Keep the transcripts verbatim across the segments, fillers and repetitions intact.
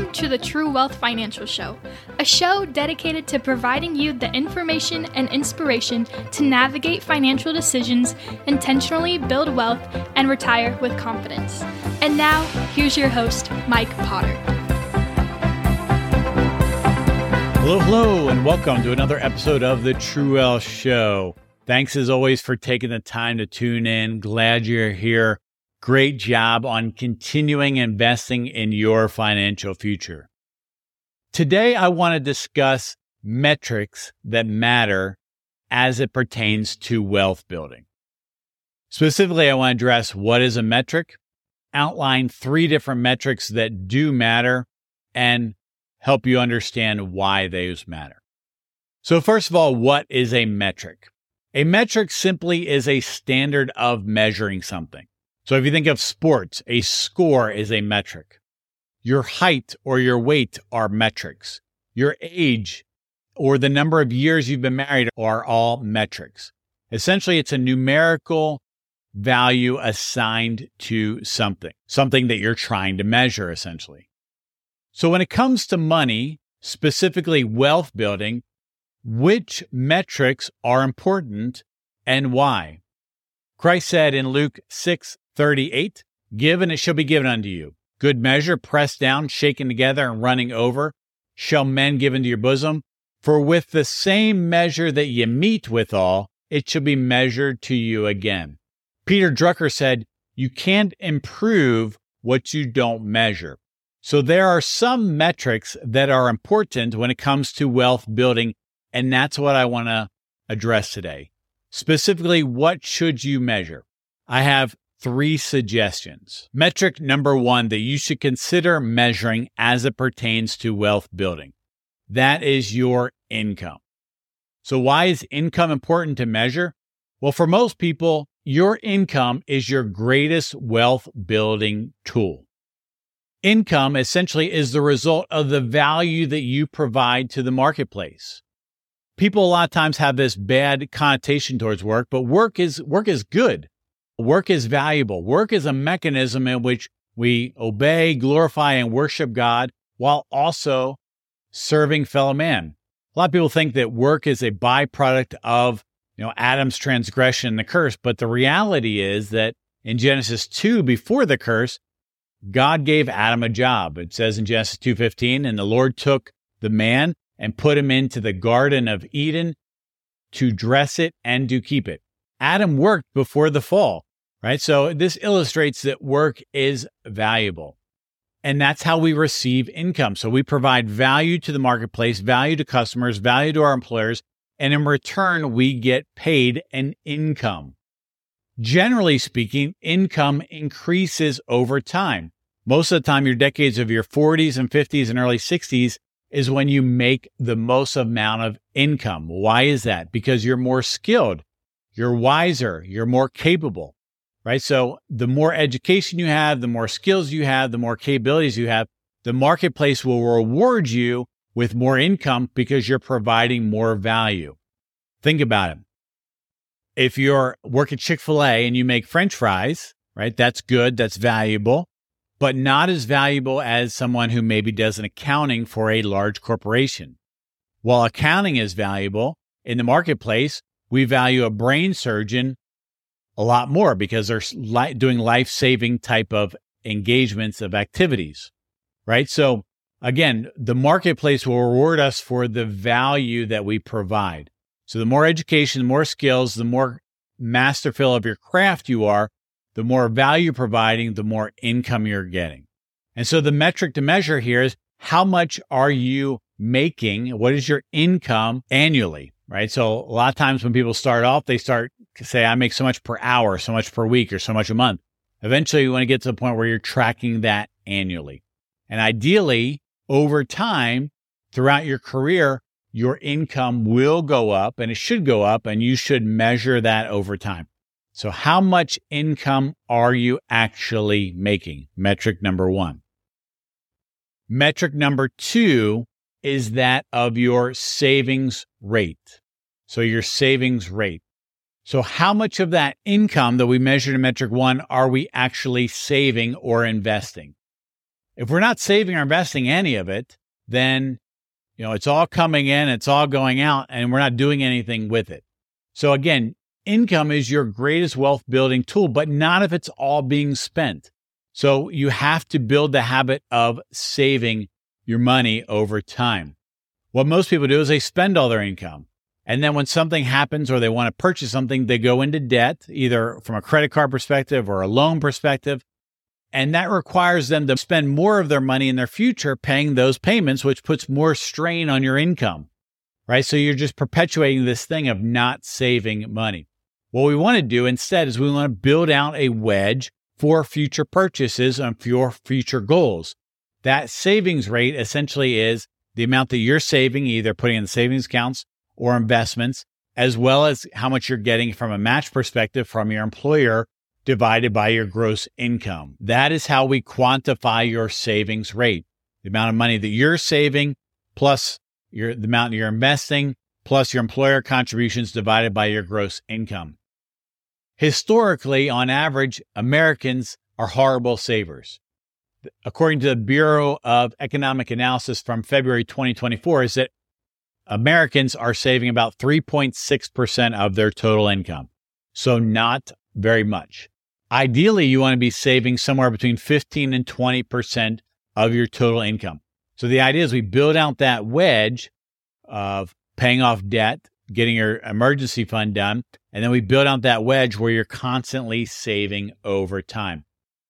Welcome to the True Wealth Financial Show, a show dedicated to providing you the information and inspiration to navigate financial decisions, intentionally build wealth, and retire with confidence. And now, here's your host, Mike Potter. Hello, hello, and welcome to another episode of the True Wealth Show. Thanks as always for taking the time to tune in. Glad you're here. Great job on continuing investing in your financial future. Today, I want to discuss metrics that matter as it pertains to wealth building. Specifically, I want to address what is a metric, outline three different metrics that do matter, and help you understand why those matter. So first of all, what is a metric? A metric simply is a standard of measuring something. So if you think of sports, a score is a metric. Your height or your weight are metrics. Your age or the number of years you've been married are all metrics. Essentially, it's a numerical value assigned to something, something that you're trying to measure, essentially. So when it comes to money, specifically wealth building, which metrics are important and why? Christ said in Luke six thirty-eight, "Give and it shall be given unto you. Good measure, pressed down, shaken together, and running over, shall men give into your bosom. For with the same measure that ye meet withal, it shall be measured to you again." Peter Drucker said, "You can't improve what you don't measure." So there are some metrics that are important when it comes to wealth building, and that's what I want to address today. Specifically, what should you measure? I have three suggestions. Metric number one that you should consider measuring as it pertains to wealth building. That is your income. So why is income important to measure? Well, for most people, your income is your greatest wealth building tool. Income essentially is the result of the value that you provide to the marketplace. People a lot of times have this bad connotation towards work, but work is work is good. Work is valuable. Work is a mechanism in which we obey, glorify, and worship God while also serving fellow man. A lot of people think that work is a byproduct of, you know, Adam's transgression and the curse, but the reality is that in Genesis two, before the curse, God gave Adam a job. It says in Genesis two fifteen, "And the Lord took the man and put him into the Garden of Eden to dress it and to keep it." Adam worked before the fall, right? So this illustrates that work is valuable. And that's how we receive income. So we provide value to the marketplace, value to customers, value to our employers, and in return, we get paid an income. Generally speaking, income increases over time. Most of the time, your decades of your forties and fifties and early sixties is when you make the most amount of income. Why is that? Because you're more skilled, you're wiser, you're more capable, right? So the more education you have, the more skills you have, the more capabilities you have, the marketplace will reward you with more income because you're providing more value. Think about it. If you're working Chick-fil-A and you make French fries, right, that's good, that's valuable, but not as valuable as someone who maybe does an accounting for a large corporation. While accounting is valuable, in the marketplace, we value a brain surgeon a lot more because they're li- doing life-saving type of engagements of activities, right? So again, the marketplace will reward us for the value that we provide. So the more education, the more skills, the more masterful of your craft you are, the more value you're providing, the more income you're getting. And so the metric to measure here is how much are you making? What is your income annually, right? So a lot of times when people start off, they start to say, I make so much per hour, so much per week, or so much a month. Eventually, you want to get to the point where you're tracking that annually. And ideally, over time, throughout your career, your income will go up and it should go up, and you should measure that over time. So how much income are you actually making? Metric number one. Metric number two is that of your savings rate. So your savings rate. So how much of that income that we measured in metric one are we actually saving or investing? If we're not saving or investing any of it, then, you know, it's all coming in, it's all going out, and we're not doing anything with it. So again, income is your greatest wealth building tool, but not if it's all being spent. So you have to build the habit of saving your money over time. What most people do is they spend all their income. And then when something happens or they want to purchase something, they go into debt, either from a credit card perspective or a loan perspective. And that requires them to spend more of their money in their future paying those payments, which puts more strain on your income, right? So you're just perpetuating this thing of not saving money. What we want to do instead is we want to build out a wedge for future purchases and for future goals. That savings rate essentially is the amount that you're saving, either putting in the savings accounts or investments, as well as how much you're getting from a match perspective from your employer divided by your gross income. That is how we quantify your savings rate. The amount of money that you're saving plus your, the amount you're investing plus your employer contributions divided by your gross income. Historically, on average, Americans are horrible savers. According to the Bureau of Economic Analysis from February twenty twenty-four, is that Americans are saving about three point six percent of their total income. So not very much. Ideally, you want to be saving somewhere between fifteen and twenty percent of your total income. So the idea is we build out that wedge of paying off debt, getting your emergency fund done, and then we build out that wedge where you're constantly saving over time.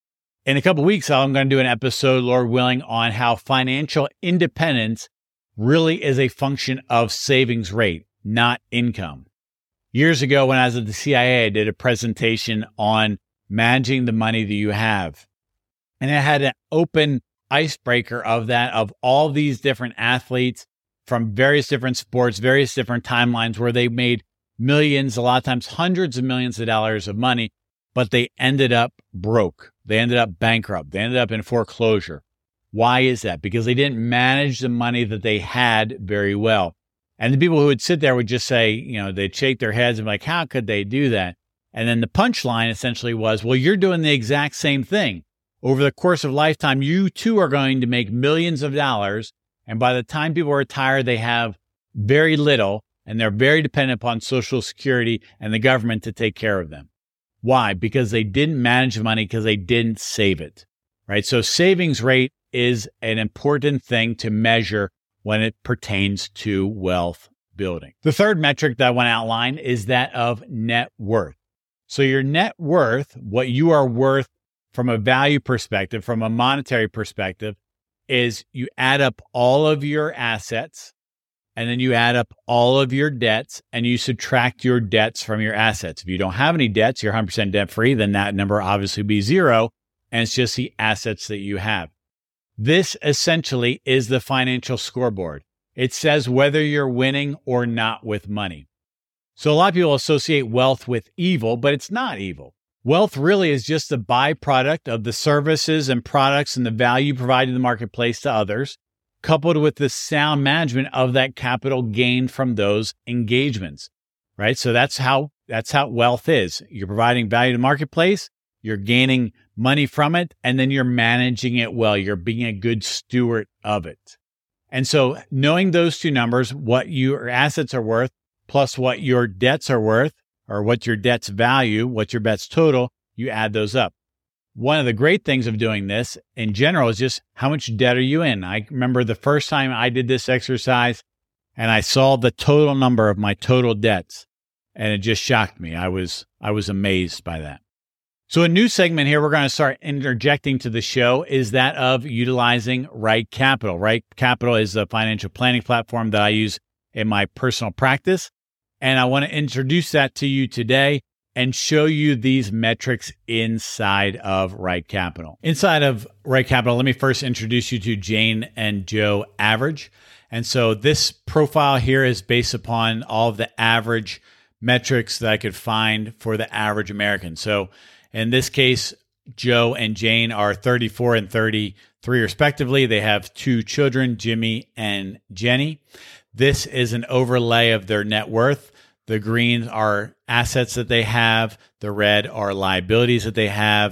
In a couple of weeks, I'm going to do an episode, Lord willing, on how financial independence really is a function of savings rate, not income. Years ago, when I was at the C I A, I did a presentation on managing the money that you have. And it had an open icebreaker of that, of all these different athletes from various different sports, various different timelines where they made millions, a lot of times hundreds of millions of dollars of money, but they ended up broke. They ended up bankrupt. They ended up in foreclosure. Why is that? Because they didn't manage the money that they had very well. And the people who would sit there would just say, you know, they'd shake their heads and be like, how could they do that? And then the punchline essentially was, well, you're doing the exact same thing. Over the course of lifetime, you too are going to make millions of dollars. And by the time people retire, they have very little, and they're very dependent upon Social Security and the government to take care of them. Why? Because they didn't manage the money, because they didn't save it, right? So savings rate is an important thing to measure when it pertains to wealth building. The third metric that I want to outline is that of net worth. So your net worth, what you are worth from a value perspective, from a monetary perspective, is you add up all of your assets, and then you add up all of your debts, and you subtract your debts from your assets. If you don't have any debts, you're one hundred percent debt-free, then that number obviously be zero, and it's just the assets that you have. This essentially is the financial scoreboard. It says whether you're winning or not with money. So a lot of people associate wealth with evil, but it's not evil. Wealth really is just a byproduct of the services and products and the value provided in the marketplace to others, coupled with the sound management of that capital gained from those engagements, right? So that's how that's how wealth is. You're providing value to the marketplace, you're gaining money from it, and then you're managing it well. You're being a good steward of it. And so knowing those two numbers, what your assets are worth, plus what your debts are worth, or what your debts value, what your debts total, you add those up. One of the great things of doing this in general is just how much debt are you in? I remember the first time I did this exercise and I saw the total number of my total debts, and it just shocked me. I was I was amazed by that. So a new segment here we're going to start interjecting to the show is that of utilizing Right Capital. Right Capital is a financial planning platform that I use in my personal practice, and I want to introduce that to you today and show you these metrics inside of Right Capital. Inside of Right Capital, let me first introduce you to Jane and Joe Average. And so this profile here is based upon all of the average metrics that I could find for the average American. So in this case, Joe and Jane are thirty-four and thirty-three respectively. They have two children, Jimmy and Jenny. This is an overlay of their net worth. The green are assets that they have. The red are liabilities that they have.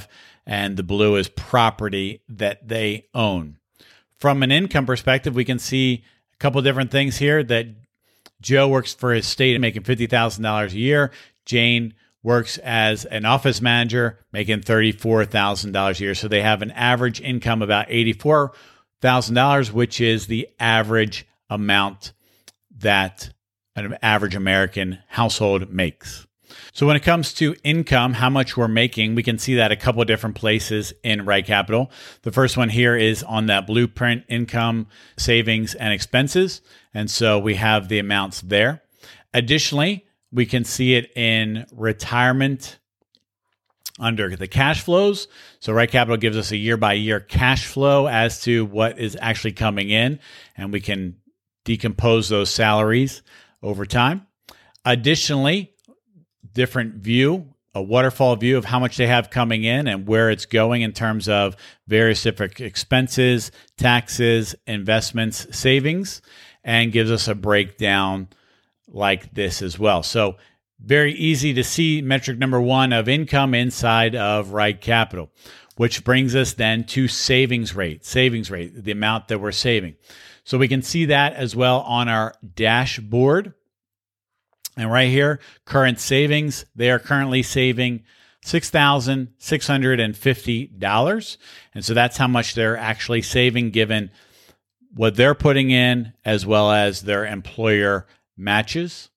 and the blue is property that they own. From an income perspective, we can see a couple different things here that Joe works for his state making fifty thousand dollars a year. Jane works as an office manager making thirty-four thousand dollars a year. So they have an average income about eighty-four thousand dollars, which is the average amount that an average American household makes. So when it comes to income, how much we're making, we can see that a couple of different places in Right Capital. The first one here is on that blueprint, income, savings, and expenses. And so we have the amounts there. Additionally, we can see it in retirement under the cash flows. So Right Capital gives us a year-by-year cash flow as to what is actually coming in, and we can decompose those salaries over time. Additionally, different view, a waterfall view of how much they have coming in and where it's going in terms of various different expenses, taxes, investments, savings, and gives us a breakdown like this as well. So very easy to see metric number one of income inside of Right Capital, which brings us then to savings rate, savings rate, the amount that we're saving. So we can see that as well on our dashboard. And right here, current savings, they are currently saving six thousand six hundred fifty dollars. And so that's how much they're actually saving given what they're putting in as well as their employer matches.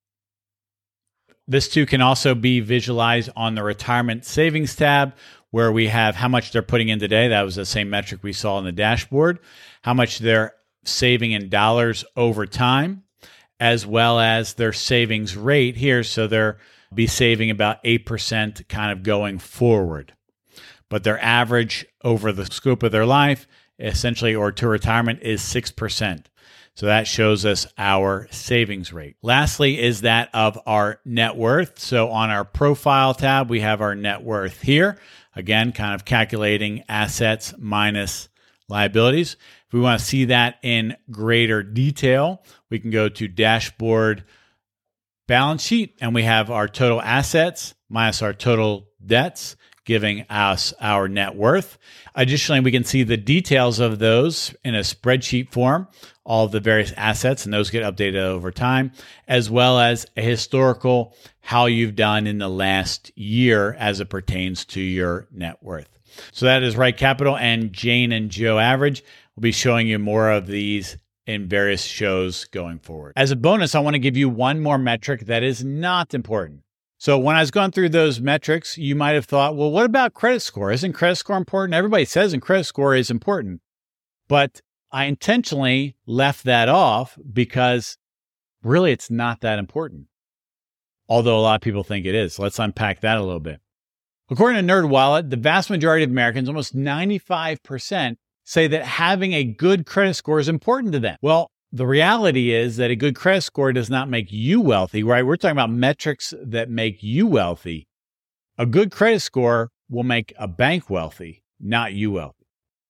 This too can also be visualized on the retirement savings tab where we have how much they're putting in today. That was the same metric we saw on the dashboard, how much they're saving in dollars over time, as well as their savings rate here. So they'll be saving about eight percent kind of going forward. But their average over the scope of their life, essentially, or to retirement, is six percent. So that shows us our savings rate. Lastly is that of our net worth. So on our profile tab, we have our net worth here. Again, kind of calculating assets minus liabilities. If we want to see that in greater detail, we can go to dashboard balance sheet, and we have our total assets minus our total debts, giving us our net worth. Additionally, we can see the details of those in a spreadsheet form, all of the various assets, and those get updated over time, as well as a historical how you've done in the last year as it pertains to your net worth. So that is Right Capital and Jane and Joe Average. We'll be showing you more of these in various shows going forward. As a bonus, I want to give you one more metric that is not important. So when I was going through those metrics, you might have thought, well, what about credit score? Isn't credit score important? Everybody says and credit score is important. But I intentionally left that off because really it's not that important. Although a lot of people think it is. Let's unpack that a little bit. According to NerdWallet, the vast majority of Americans, almost ninety-five percent, say that having a good credit score is important to them. Well, the reality is that a good credit score does not make you wealthy, right? We're talking about metrics that make you wealthy. A good credit score will make a bank wealthy, not you wealthy.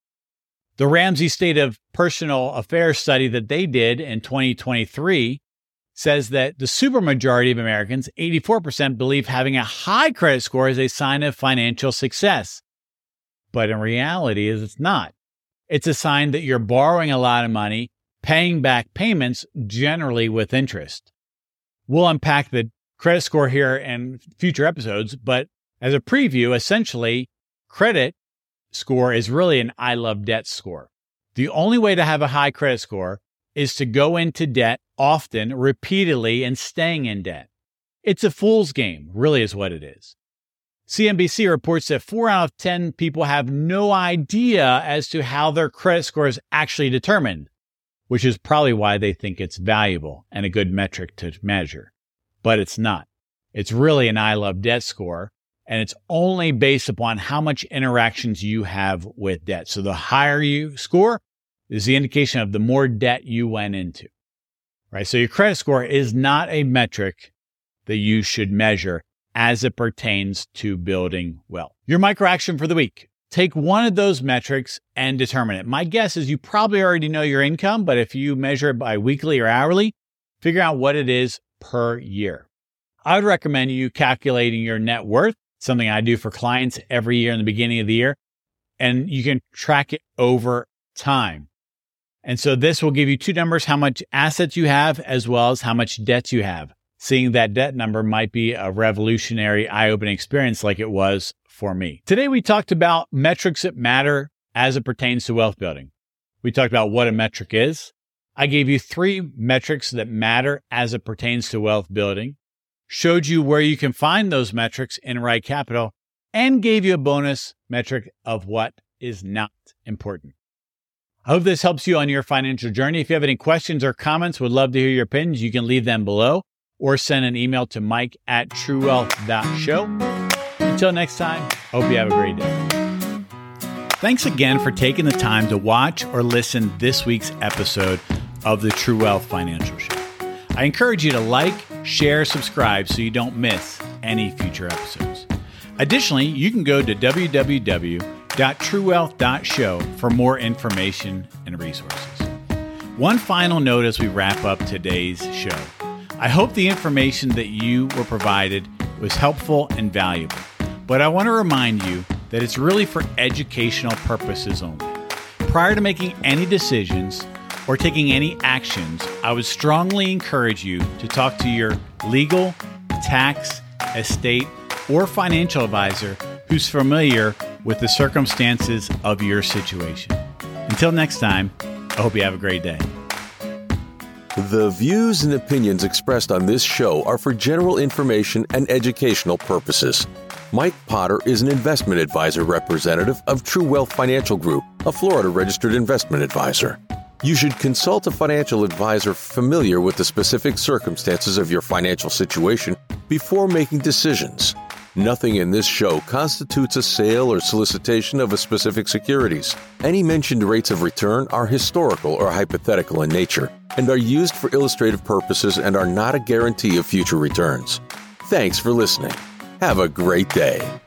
The Ramsey State of Personal Affairs study that they did in twenty twenty-three says that the supermajority of Americans, eighty-four percent, believe having a high credit score is a sign of financial success. But in reality, it's not. It's a sign that you're borrowing a lot of money, paying back payments, generally with interest. We'll unpack the credit score here in future episodes, but as a preview, essentially, credit score is really an I love debt score. The only way to have a high credit score is to go into debt often, repeatedly, and staying in debt. It's a fool's game, really is what it is. C N B C reports that four out of ten people have no idea as to how their credit score is actually determined, which is probably why they think it's valuable and a good metric to measure. But it's not. It's really an I love debt score, and it's only based upon how much interactions you have with debt. So the higher you score is the indication of the more debt you went into, right? So your credit score is not a metric that you should measure as it pertains to building wealth. Your micro action for the week. Take one of those metrics and determine it. My guess is you probably already know your income, but if you measure it by weekly or hourly, figure out what it is per year. I would recommend you calculating your net worth something I do for clients every year in the beginning of the year, and you can track it over time. And so this will give you two numbers, how much assets you have, as well as how much debt you have. Seeing that debt number might be a revolutionary, eye-opening experience like it was for me. Today, we talked about metrics that matter as it pertains to wealth building. We talked about what a metric is. I gave you three metrics that matter as it pertains to wealth building, showed you where you can find those metrics in Right Capital, and gave you a bonus metric of what is not important. I hope this helps you on your financial journey. If you have any questions or comments, would love to hear your opinions. You can leave them below or send an email to mike at truewealth dot show. Until next time, hope you have a great day. Thanks again for taking the time to watch or listen this week's episode of the True Wealth Financial Show. I encourage you to like, share, subscribe so you don't miss any future episodes. Additionally, you can go to w w w dot true wealth dot show for more information and resources. One final note as we wrap up today's show. I hope the information that you were provided was helpful and valuable, but I want to remind you that it's really for educational purposes only. Prior to making any decisions or taking any actions, I would strongly encourage you to talk to your legal, tax, estate, or financial advisor who's familiar with the circumstances of your situation. Until next time, I hope you have a great day. The views and opinions expressed on this show are for general information and educational purposes. Mike Potter is an investment advisor representative of True Wealth Financial Group, a Florida registered investment advisor. You should consult a financial advisor familiar with the specific circumstances of your financial situation before making decisions. Nothing in this show constitutes a sale or solicitation of a specific securities. Any mentioned rates of return are historical or hypothetical in nature and are used for illustrative purposes and are not a guarantee of future returns. Thanks for listening. Have a great day.